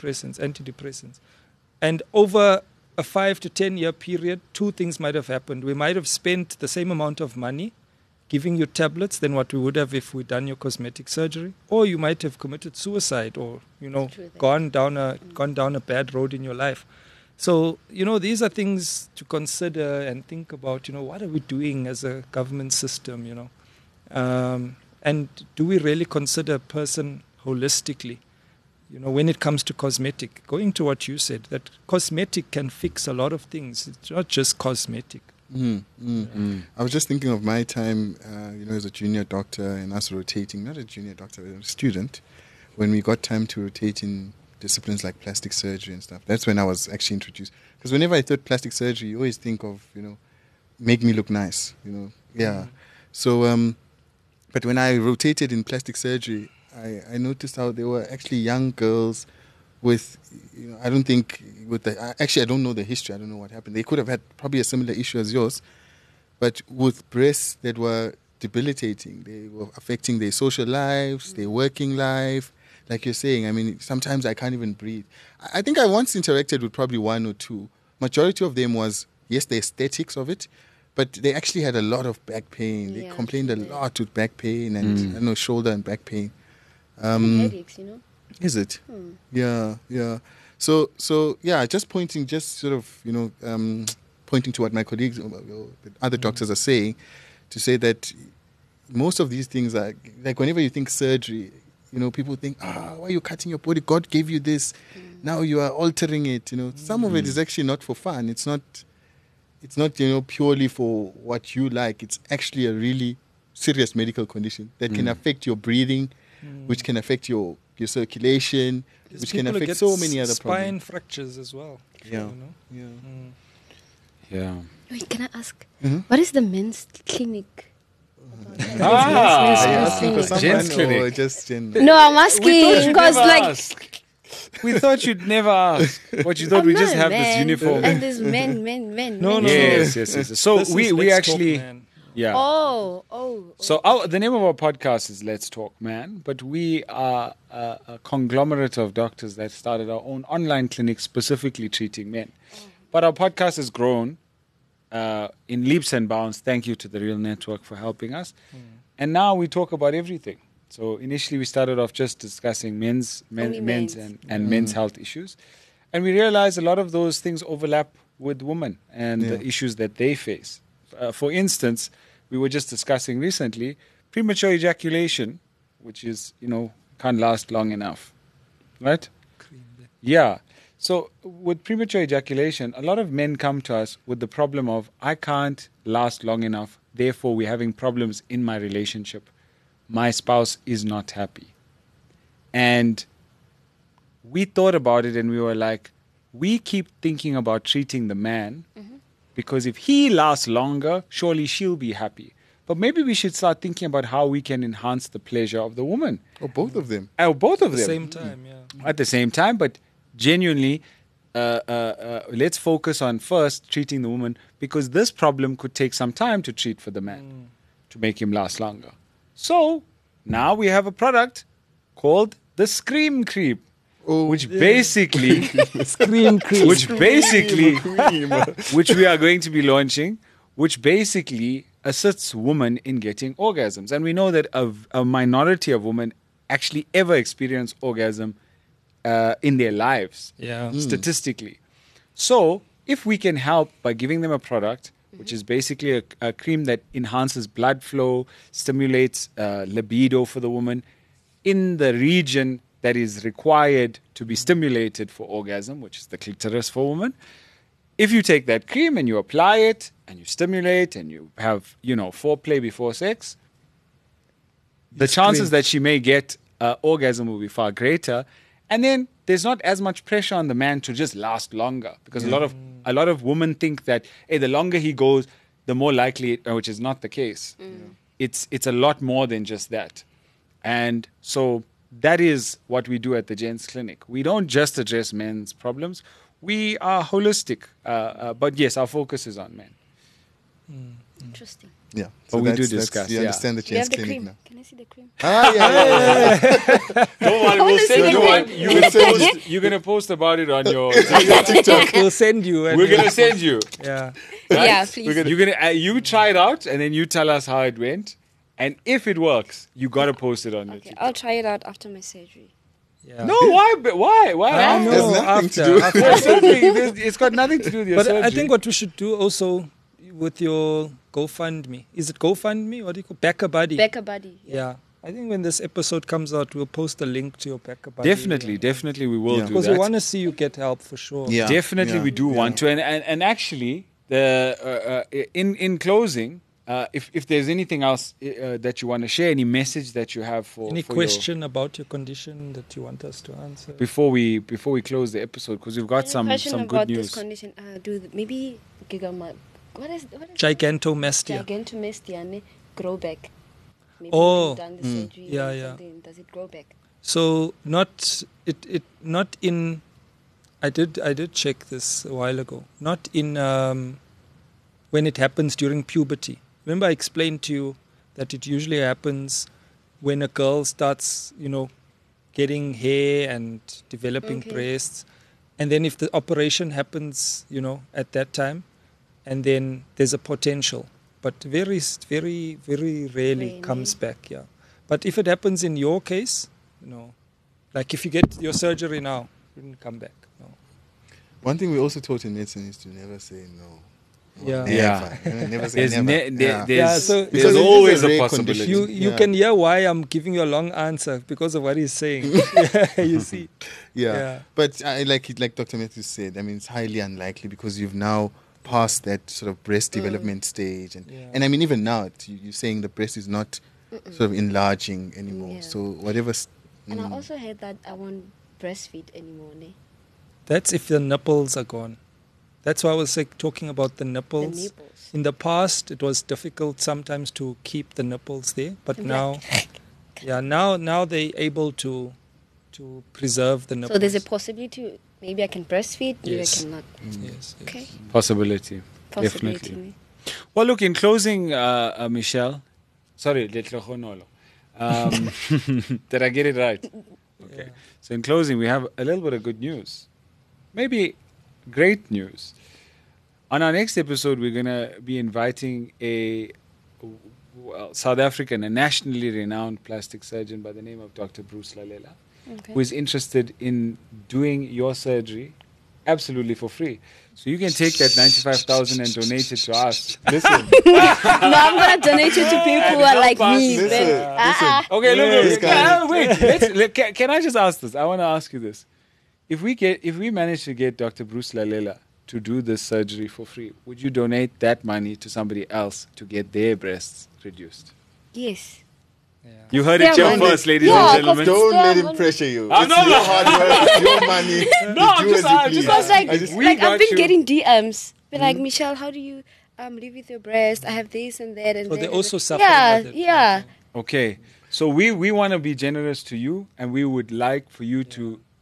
And over a 5 to 10 year period, two things might have happened. We might have spent the same amount of money giving you tablets than what we would have if we'd done your cosmetic surgery. Or you might have committed suicide or, you know, gone down a bad road in your life. So, you know, these are things to consider and think about, you know, what are we doing as a government system, you know. And do we really consider a person holistically? You know, when it comes to cosmetic, going to what you said, that cosmetic can fix a lot of things. It's not just cosmetic. I was just thinking of my time, you know, as a junior doctor and us rotating, not a junior doctor, but a student, when we got time to rotate in disciplines like plastic surgery and stuff. That's when I was actually introduced. Because whenever I thought plastic surgery, you always think of, you know, make me look nice, you know. Yeah. So, but when I rotated in plastic surgery, I noticed how there were actually young girls with, you know, I don't think actually I don't know the history. I don't know what happened. They could have had probably a similar issue as yours, but with breasts that were debilitating. They were affecting their social lives, their working life. Like you're saying, I mean, sometimes I can't even breathe. I think I once interacted with probably one or two. Majority of them was, yes, the aesthetics of it, but they actually had a lot of back pain. They complained a lot with back pain and I don't know, shoulder and back pain. Headaches, you know. Is it? Yeah. So yeah, just pointing to what my colleagues, the other doctors are saying, to say that most of these things are like whenever you think surgery, you know, people think, why are you cutting your body? God gave you this. Now you are altering it. You know, some of it is actually not for fun. It's not, you know, purely for what you like. It's actually a really serious medical condition that can affect your breathing, which can affect your circulation, which can affect so many other problems. Spine fractures as well. Yeah. You know? Yeah. Wait, can I ask? What is the men's clinic? Jen's clinic. Or just Jen? No, I'm asking because like We thought you'd never ask. What you thought I'm we not just a have man. this uniform. And there's men. No. Yes. So This is we Let's Talk, actually, Man. yeah. Oh. So the name of our podcast is Let's Talk Man, but we are a conglomerate of doctors that started our own online clinic specifically treating men. But our podcast has grown in leaps and bounds. Thank you to the Real Network for helping us. And now we talk about everything. So initially we started off just discussing men's and men's health issues. And we realized a lot of those things overlap with women and the issues that they face. For instance, we were just discussing recently premature ejaculation, which is, you know, can't last long enough, right? Yeah. So with premature ejaculation, a lot of men come to us with the problem of, I can't last long enough, therefore we're having problems in my relationship. My spouse is not happy. And we thought about it and we were like, we keep thinking about treating the man because if he lasts longer, surely she'll be happy. But maybe we should start thinking about how we can enhance the pleasure of the woman. Or both of them. Both of them. At the same time, yeah. At the same time, but genuinely, let's focus on first treating the woman, because this problem could take some time to treat for the man to make him last longer. So now we have a product called the Scream Cream, which basically Scream cream. which basically which we are going to be launching, which basically assists women in getting orgasms. And we know that a minority of women actually ever experience orgasm in their lives, statistically. So if we can help by giving them a product, which is basically a cream that enhances blood flow, stimulates libido for the woman in the region that is required to be stimulated for orgasm, which is the clitoris for women. If you take that cream and you apply it and you stimulate and you have, foreplay before sex, the chances that she may get orgasm will be far greater. And then there's not as much pressure on the man to just last longer, because a lot of women think that, hey, the longer he goes, the more likely, which is not the case. It's a lot more than just that. And so that is what we do at the Gents Clinic. We don't just address men's problems. We are holistic. But yes, our focus is on men. Interesting. Yeah. But we do discuss. You understand the You have Gents the Clinic cream. now. Can I see the cream? Don't worry, we'll send you one. You're going to post about it on your TikTok. We'll send you. We're going to send you. Yeah. Right? Yeah, please. You're gonna you try it out and then you tell us how it went. And if it works, you got to post it on your Okay, TikTok. I'll try it out after my surgery. Yeah. No, why? Why? I There's know, nothing to after, do. after. There's something- it's got nothing to do with your But surgery. I think what we should do also with your GoFundMe, is it GoFundMe? What do you call Back a Buddy? Becca Buddy. Yeah. I think when this episode comes out, we'll post a link to your Back a Buddy. Definitely we will Yeah. do Because that. we want to see you get help for sure. Yeah. Definitely, Yeah. we do Yeah. want to. And actually, in closing, if there's anything else that you want to share, any message that you have for Any for question about your condition that you want us to answer? before we close the episode, because we've got some question good about news. this condition. Maybe what is Gigantomastia. gigantomastia grow back? Maybe Oh. you've done the surgery. Yeah, or yeah. something. Does it grow back? So not in. I did check this a while ago. Not in when it happens during puberty. Remember, I explained to you that it usually happens when a girl starts, getting hair and developing Okay. breasts, and then if the operation happens, at that time, and then there's a potential, but very, very, very rarely Rarely. comes back. Yeah, but if it happens in your case, like if you get your surgery now, it wouldn't come back. No. One thing we also taught in medicine is to never say no. Yeah. Never. Yeah. Never say There's never. Yeah. there's so- Because there's it is always a a rare possibility. condition. You Yeah. can hear why I'm giving you a long answer because of what he's saying. You see. Yeah. Yeah. But like Dr. Matthews said, I mean, it's highly unlikely because you've now passed that sort of breast development stage. Yeah. And I mean, even now, you're saying the breast is not sort of enlarging anymore. Yeah. So whatever. And I also heard that I won't breastfeed anymore. Ne? That's if the nipples are gone. That's why I was talking about the The nipples. nipples. In the past, it was difficult sometimes to keep the nipples there, but They're now, now they're able to preserve the nipples. So there's a possibility maybe I can breastfeed, maybe Yes. I cannot. Yes. Okay. Possibility. Possibility. Definitely. Well, look, in closing, Michelle, sorry, Letlogonolo. Did I get it right? Okay. Yeah. So in closing, we have a little bit of good news. Maybe great news. On our next episode, we're going to be inviting a South African, a nationally renowned plastic surgeon by the name of Dr. Bruce Lalela, Okay. who is interested in doing your surgery absolutely for free. So you can take that 95,000 and donate it to us. Listen. No, I'm gonna donate it to people who are like me. Listen, man. Okay, This look. guy. Wait. Can I just ask this? I want to ask you this. If we manage to get Dr. Bruce Lalela to do this surgery for free, would you donate that money to somebody else to get their breasts reduced? Yes. You heard Their it here money. first, ladies Yeah, and gentlemen. Don't Still let him money. pressure you. I'm It's not- your hard work, your money. No, I'm do just- as you I'm please. just Because like, I just- We like got I've been you. getting DMs. Be like, Michelle, how do you live with your breast? I have this and that and So that. they and also that. suffer Yeah, with it. yeah. Okay. So we want to be generous to you, and we would like for you to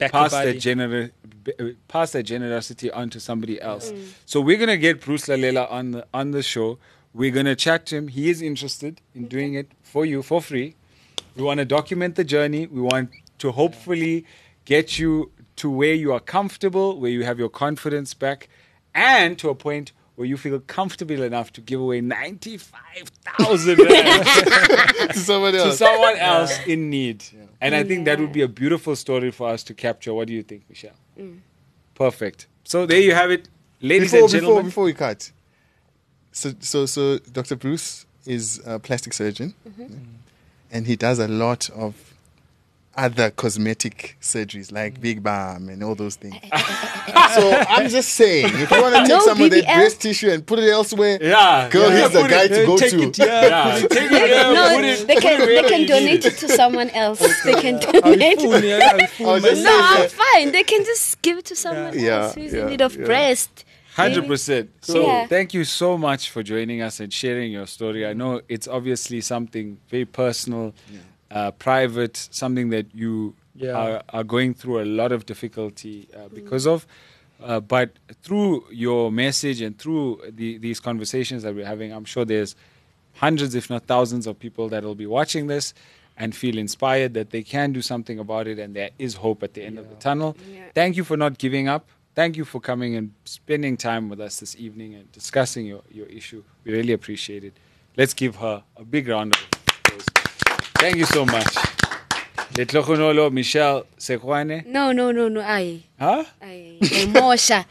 back pass your that body. pass that generosity on to somebody else. So we're gonna get Bruce Lalela on the show. We're gonna chat to him. He is interested in doing it for you for free. We want to document the journey. We want to hopefully get you to where you are comfortable, where you have your confidence back, and to a point where you feel comfortable enough to give away 95,000 rand To someone to else. someone else in need. And I think that would be a beautiful story for us to capture. What do you think, Michelle? Perfect. So there you have it, ladies and gentlemen. Before we cut. So Dr. Bruce is a plastic surgeon, and he does a lot of other cosmetic surgeries like big balm and all those things. So I'm just saying, if you want to take No some of that BBL? breast tissue and put it elsewhere, Yeah, girl, yeah. he's the Put guy it- to go Take to. it, yeah. Yeah, take it here, No, put it, they put can it wherever you donate need it to someone else. They can I'll donate. fool you, I'll fool I was just No, myself. I'm fine. They can just give it to someone Yeah. else who's Yeah, in need of yeah. breast. 100%. So Yeah. thank you so much for joining us and sharing your story. I know it's obviously something very personal, private, something that you are going through a lot of difficulty because of. But through your message and through these conversations that we're having, I'm sure there's hundreds, if not thousands, of people that will be watching this and feel inspired that they can do something about it and there is hope at the end of the tunnel. Yeah. Thank you for not giving up. Thank you for coming and spending time with us this evening and discussing your issue. We really appreciate it. Let's give her a big round of applause. Thank you so much. Letlokhonolo Michelle Sekwane. No. Aye. Huh? Aye. Uyayimosha.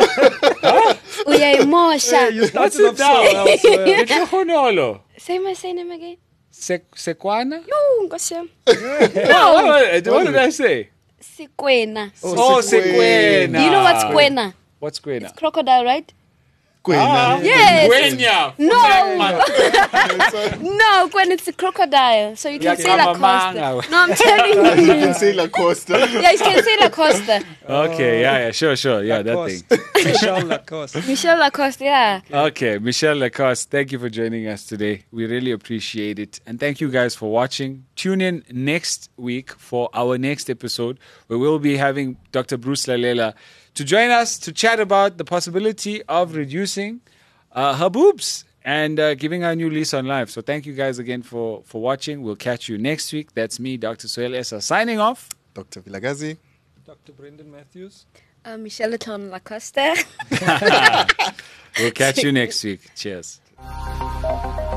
Uyayimosha. You started What's off it so now? well. So, Letlokhonolo. Say my name again. Sekwana? No, Nkosi yami. What did I say? Sikwena. Oh, Sekwena. You know what's kwena? What's Kwena? Crocodile, right? Kwena. Yes. Kwenya. No, when it's a crocodile. So you can Like say La Mama Costa. No, I'm telling You you. can say La Costa. Yeah, you can say La Costa. Okay, yeah, sure. Yeah, that Lacoste. thing. Michelle Lacoste. Michelle Lacoste, yeah. Okay, Michelle Lacoste, thank you for joining us today. We really appreciate it. And thank you guys for watching. Tune in next week for our next episode where we'll be having Dr. Bruce Lalela to join us to chat about the possibility of reducing her boobs and giving her a new lease on life. So thank you guys again for watching. We'll catch you next week. That's me, Dr. Sohail Essa, signing off. Dr. Vilagazi. Dr. Brendan Matthews. Michelle Lacoste. We'll catch you next week. Cheers.